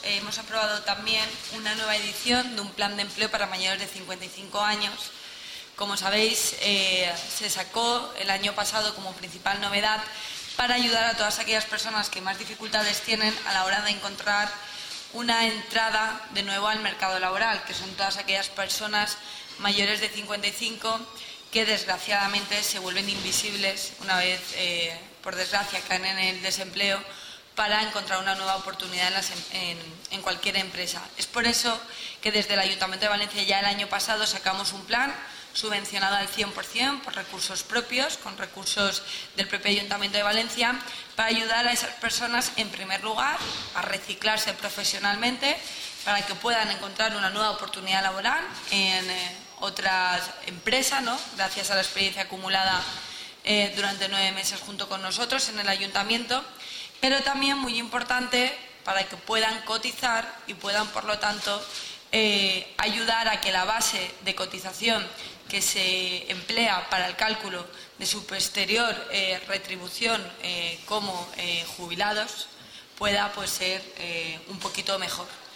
hemos aprobado también una nueva edición de un plan de empleo para mayores de 55 años. Como sabéis, se sacó el año pasado como principal novedad para ayudar a todas aquellas personas que más dificultades tienen a la hora de encontrar una entrada de nuevo al mercado laboral, que son todas aquellas personas mayores de 55 que desgraciadamente se vuelven invisibles una vez, por desgracia, caen en el desempleo, para encontrar una nueva oportunidad en cualquier empresa. Es por eso que desde el Ayuntamiento de Valencia ya el año pasado sacamos un plan subvencionado al 100% por recursos propios, con recursos del propio Ayuntamiento de Valencia, para ayudar a esas personas, en primer lugar, a reciclarse profesionalmente, para que puedan encontrar una nueva oportunidad laboral en otras empresas, ¿no?, gracias a la experiencia acumulada durante 9 meses junto con nosotros en el Ayuntamiento, pero también, muy importante, para que puedan cotizar y puedan, por lo tanto, ayudar a que la base de cotización que se emplea para el cálculo de su posterior retribución como jubilados pueda, pues, ser un poquito mejor.